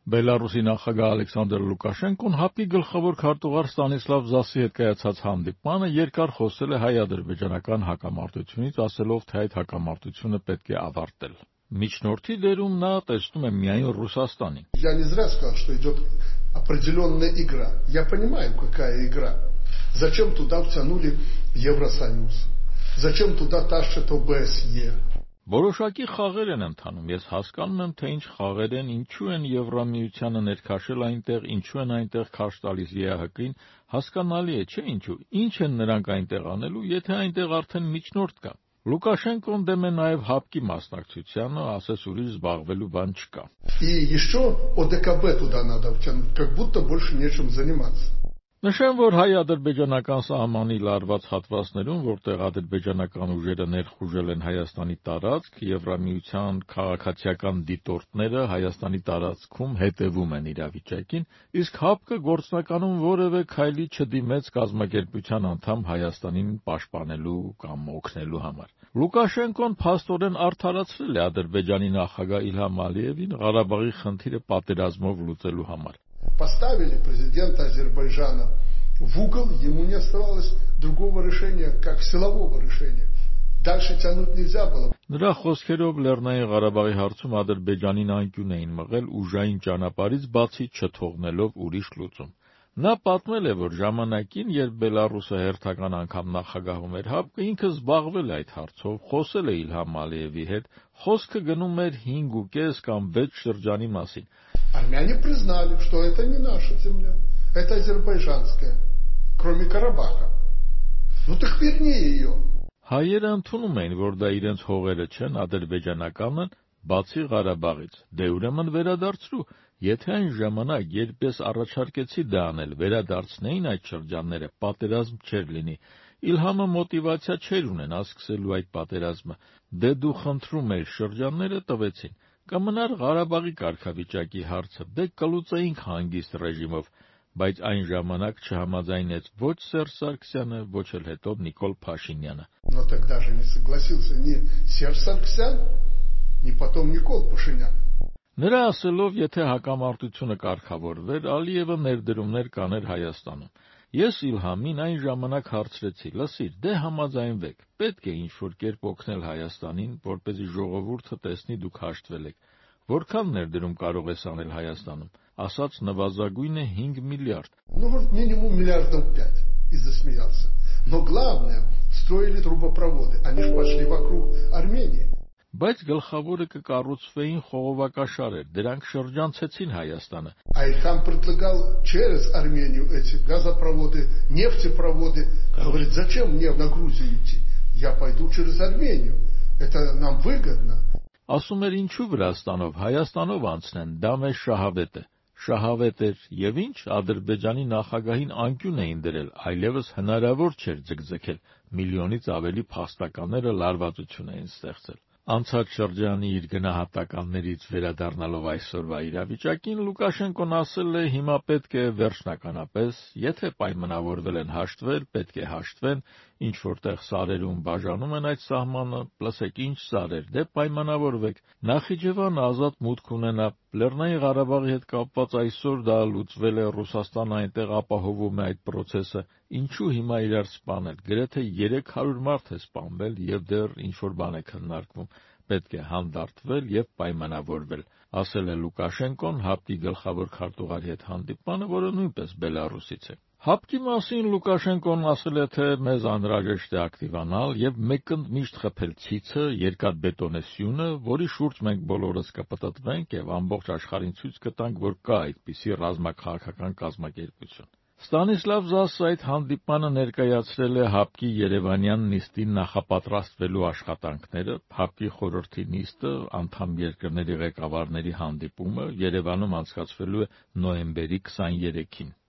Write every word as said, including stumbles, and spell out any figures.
Բելարուսի նախագահ Ալեքսանդր Լուկաշենկոն ՀԱՊԿ-ի գլխավոր քարտուղար Ստանիսլավ Զասի հետ կայացած հանդիպմանը երկար խոսել է հայ-ադրբեջանական հակամարտությունից, ասելով, թե այդ հակամարտությունը պետք է ավարտել։ Միջնորդի դերում նա տեսնում է միայն Ռուսաստանին։ Я не зря сказал, что идет определенная игра. Я понимаю, какая игра. Зачем туда втянули Евросоюз? Зачем туда тащат ОБСЕ? Որոշակի խաղեր են ընթանում, ես հասկանում եմ, թե ինչ խաղեր են, ինչու են Եվրամիությանը ներքաշել այնտեղ, ինչու են այնտեղ քարշ տալիս ԵԱՀԿ-ին, հասկանալի է, չէ՞ ինչու, ինչ են նրանք այնտեղ անելու, եթե այնտեղ արդեն միջնորդ կա։ Լուկաշենկոն դեմ է նաև ՀԱՊԿ-ի մասնակցությանը, ասես ուրիշ զբաղվելու բան չկա։ И еще ОДКБ туда надо втянуть, как будто больше нечем заниматься. Նշեմ, որ հայ-ադրբեջանական սահմանի լարված հատվածներում, որտեղ ադրբեջանական ուժերը ներխուժել են Հայաստանի տարածք, Եվրամիության քաղաքացիական դիտորդները Հայաստանի տարածքում հետևում են իրավիճակին, իսկ ՀԱՊԿ-ը գործնականում որևէ քայլի չդիմեց կազմակերպության անդամ Հայաստանին պաշտպանելու կամ օգնելու համար։ Լուկաշենկոն փաստորեն արդարացրել է Ադրբեջանի նախագահ Իլհամ Ալիևին Ղարաբաղի խնդիրը պատերազմով լուծելու համար։ Поставили президента Азербайджана в угол, ему не оставалось другого решения, как силового решения. Дальше тянуть нельзя было. Նրա խոսքերով Լեռնային Ղարաբաղի հարցում Ադրբեջանին անկյուն էին մղել ուժային ճանապարհից բացի չթողնելով ուրիշ լուծում։ Նա պատմել է, որ ժամանակին, երբ Բելարուսը հերթական անգամ նախագահում էր ՀԱՊԿ-ը, ինքը զբաղվել է այդ հարցով, խոսել է Իլհամ Ալիևի հետ, խոսքը գնում էր հինգ ու կես կամ վեց շրջանի մասին։ Армяне признали, что это не наша земля, это азербайджанская, кроме Карабаха. Ну так верни ее. Հայերը ընդունում էին, որ դա իրենց հողերը չեն, ադրբեջանականն, բացի Ղարաբաղից։ Դե ուրեմն վերադարձրու, եթե այն ժամանակ, երբ ես առաջարկեցի դա անել, վերադարձնեին այդ շրջանները, պատերազմ չէր լինի։ Իլհամը մոտիվացիա չէր ունենա սկսելու այդ պատերազմը։ Դե դու խնդրում ես շրջանները տվեցին։ Կմնար Ղարաբաղի կարգավիճակի հարցը, դե կլուծեինք հանգիստ ռեժիմով, բայց այն ժամանակ չհամաձայնեց ոչ Սերժ Սարգսյանը, ոչ էլ հետո Նիկոլ Փաշինյանը։ Но тогда же не согласился ни Серж Саргсян, ни потом Никол Пашинян. Նրա ասելով, եթե հակամարտությունը կարգավորվեր, Ալիևը ներդրումներ կաներ Հայաստանում։ Ես Իլհամին այն ժամանակ հարցրեցի. լսիր, դե համաձայնվեք, պետք է ինչ-որ կերպ օգնել Հայաստանին, որպեսզի ժողովուրդը տեսնի դուք հաշտվել եք։ Որքան ներդրում կարող ես անել Հայաստանում, ասաց նվազագույնը հինգ միլիարդ։ Ну, говорит, минимум миллиардов пять. И засмеялся. Но главное, строили трубопроводы. Они ж пошли вокруг Армении. Բայց գլխավորը կկառուցվեին խողովակաշարեր, դրանք շրջանցեցին Հայաստանը։ А Ильхам предлагал через Армению эти газопроводы, нефтепроводы. Говорит, зачем мне на Грузию идти? Я пойду через Армению. Это нам выгодно. Ասում էր ինչու Վրաստանով, Հայաստանով անցնեն, դա մեր շահավետ է։ Շահավետ էր եւ ինչ, Ադրբեջանի նախագահին անկյուն էին դրել, այլևս հնարավոր չէր ձգձգել, միլիոնից ավելի փաստականները լարվածություն էին ստեղծել։ Անցած շրջանի իր գնահատականներից վերադառնալով այսօրվա իրավիճակին, Լուկաշենկոն ասել է, հիմա պետք է վերջնականապես, եթե պայմանավորվել են հաշտվել, պետք է հաշտվեն, ինչ որտեղ սարերում բաժանում են այդ սահմանը, լսեք ինչ սարեր, դե պայմանավորվեք։ Նախիջևան ազատ մուտք ունենա, Լեռնային Ղարաբաղի հետ կապված այսօր դա լուծվել է, Ռուսաստանը այնտեղ ապահովում է այդ process-ը, ինչու հիմա իրար սպանել, գրեթե երեք հարյուր մարդ է սպանվել եւ դեռ ինչ-որ բան է քննարկվում, պետք է հանդարտվել եւ պայմանավորվել, ասել է Լուկաշենկոն ՀԱՊԿ-ի գլխավոր քարտուղարի հետ հանդիպմանը, որը նույնպես Բելարուսից է։ ՀԱՊԿ-ի մասին Լուկաշենկոն ասել է, թե մեզ անհրաժեշտ է ակտիվանալ եւ մեկընդ միշտ խփել ցիցը, երկաթբետոնե սյունը, որի շուրջ մենք բոլորս կպտտվենք եւ ամբողջ աշխարհին ցույց կտանք, որ կա այդպիսի ռազմաքաղաքական կազմակերպություն։ Ստանիսլավ Զասը այդ հանդիպմանը ներկայացրել է ՀԱՊԿ-ի Երևանյան նիստին նախապատրաստվելու աշխատանքները, ՀԱՊԿ-ի խորհրդի նիստը, անդամ երկրների ղեկավարների հանդիպումը Երևանում անցկացվելու է նոյեմբերի քսաներեքին։